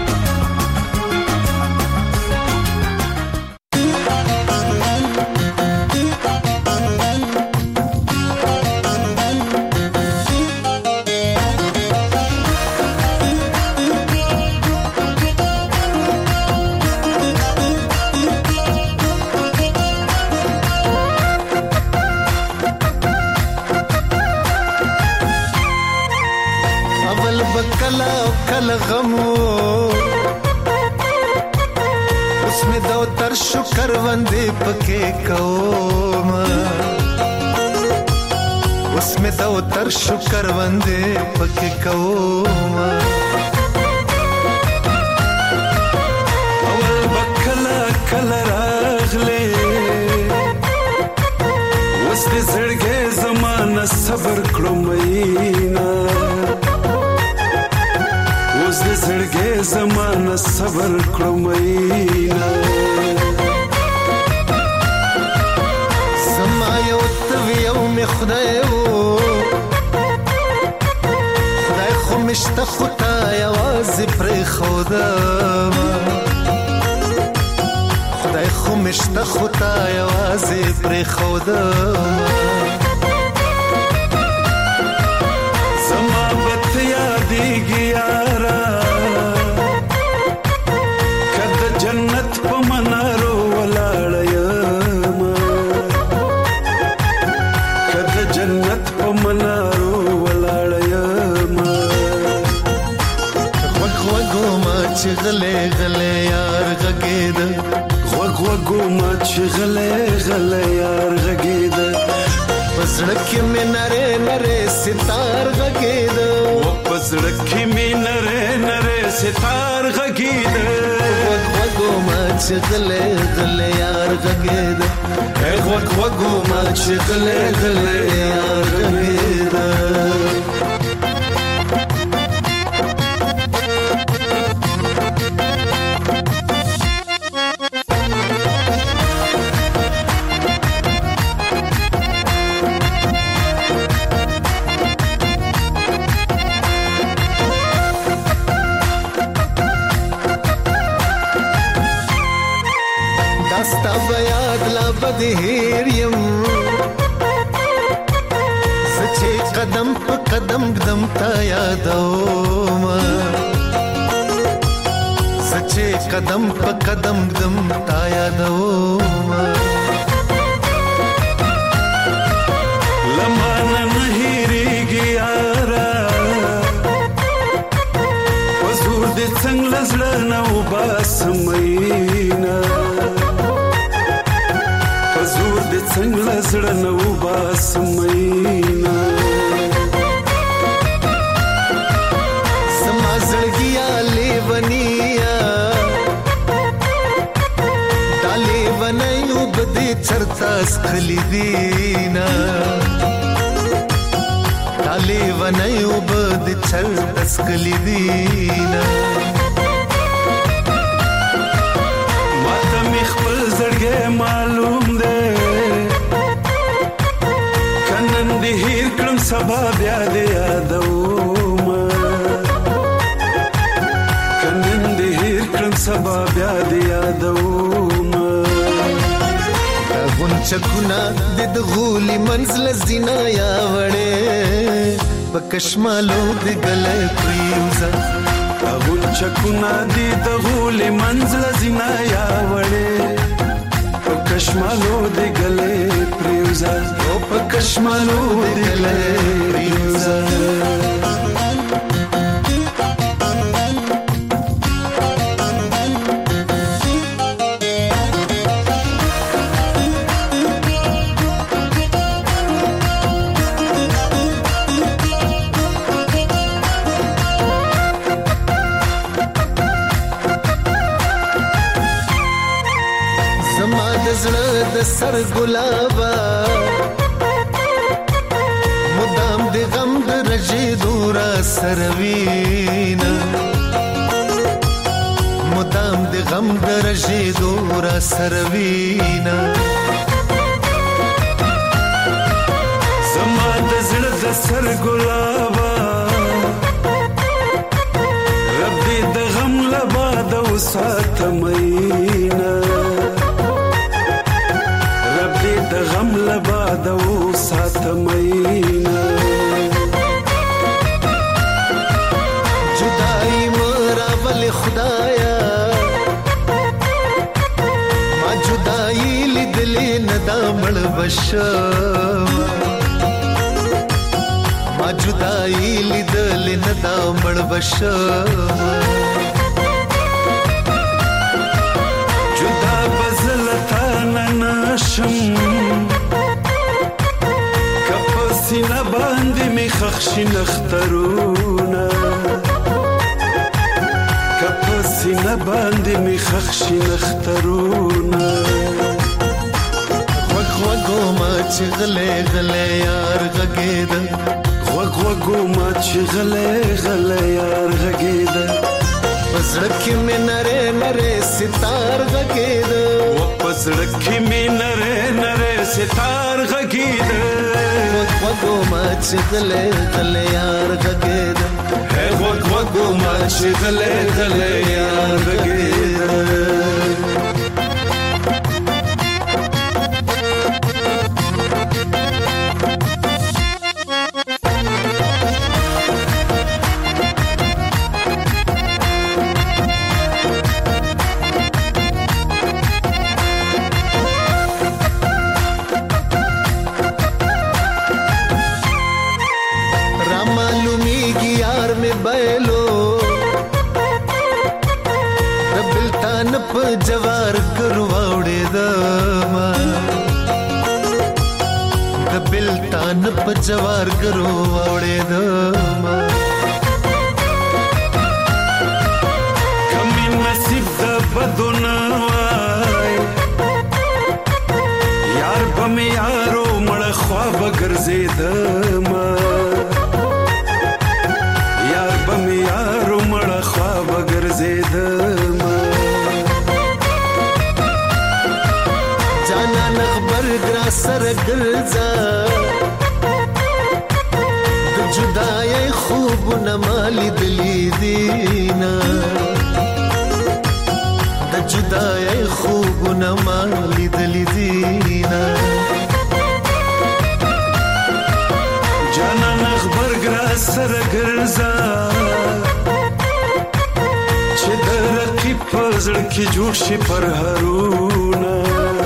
شکر وندې پکې کوم اوس مې دا تر شکر وندې پکې کوم اول بکلا کلا راغله اوس دې زړګې زمانہ صبر کړو مینا اوس دې زړګې زمانہ صبر کړو مینا خدای وو خدای خو مشته خدای आवाज پر خدا خدای خو مشته خدای आवाज پر خدا زما بت یادېږي یارا کده جنت په منارو ولاړ جنت په منارو ولاړ یم غوږ غوږو ما چې غلې غلې یار غږېد غوږ غوږو ما چې غلې غلې یار غږېد پزړه کې مې نره نره ستار غږېد و پزړه کې مې نره نره ستار غږېد غوږ غوږو ما چې غلې غلې یار غږېد غوږ غوږو ما چې غلې غلې یار غږېد بدهیر یم سچې قدم په قدم قدم تا یادوم سچې قدم په قدم قدم تا یادوم لمانه نهیریږي یارا وزور دې څنګه لزړه نه وباسمینا وزور دې څنګه لزړه نه وباسمینا سما زړګیا لیونیا دالې ونایو بده چرتا سخلی دینا دالې ونایو بده چرتا سخلی دینا ماته مخ خپل زړګې معلوم ده کنن دې هیر کړم سبا بیا دې یادوم کنن دې هیر کړم سبا بیا دې یادوم غونچکونه د غولي منزل زینا یا وړې پکشمالو د ګلې پریوزا غونچکونه د غولي منزل زینا یا وړې پکشمالو د ګلې پریوزا او پکشمالو د ګلې پریوزا د سر ګلابا مدام د غم د رجې دورا سروینا مدام د غم د رجې دورا سروینا زما د زړه د سر ګلابا رب دې د غم لبا د وساتمینا د غم لبا د وساتمینا جدائی مرا ول خدایا ما جدائی لیدلې ندا مړ بشم ما جدائی لیدلې ندا مړ بشم جدا بزلتا ننشم کپسینه باندې می خخشي نخترونا کپسینه باندې می خخشي نخترونا وګ وګو ما چې غلې غلې یار غګید وګ وګو ما چې غلې غلې یار غګید پسړکی مې نره نره ستار غګید پسړکی مې نره نره ستار غګید وګو ما چې غلې غلې یار غګید ہے وګ وګو ما چې غلې غلې یار غګید جوار کرواوړې دما د بلتان په جوار کرواوړې دما کمي نصیب د بدونه وای یار بم یارو مړ خواب ګرځیدما یار بم یارو مړ خواب ګرځیدما ګرا سر ګرځا د جدای خوب نمالي دلی دینا د جدای خوب خوبونه ما لیدلې دينا جانا نخبر ګرا سره ګرځا چې د رقیب پزړ کې جوړ شي پر هرونه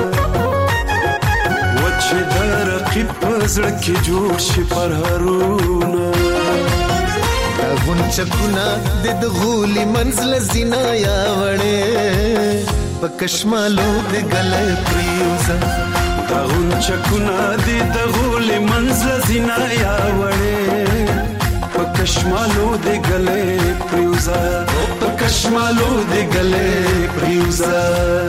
و چې د رقیب پزړ کې جوړ شي پر هرونه غون چکونا د دغولي منزل زینا یا وړې پکشمالو د ګلې پریوزا غون چکونا د دغولي منزل زینا یا وړې پکشمالو د ګلې پریوزا پکشمالو د ګلې پریوزا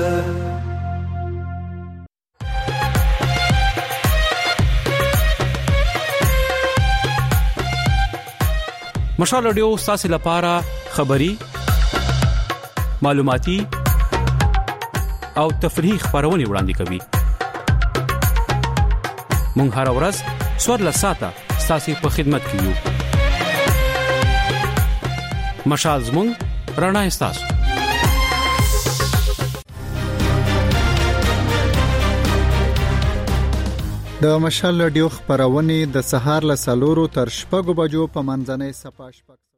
مشال رادیو ستاسو لپاره خبری معلوماتي او تفریحي خبرونه وړاندې کوي. مونږ هر ورځ څوارلس ساعته ستاسو په خدمت کې یو. مشال زموږ رڼا ستاسو. د مشال رادیو خبرونه د سهار له سلورو تر شپږو بجو په منځنۍ سپا شپږ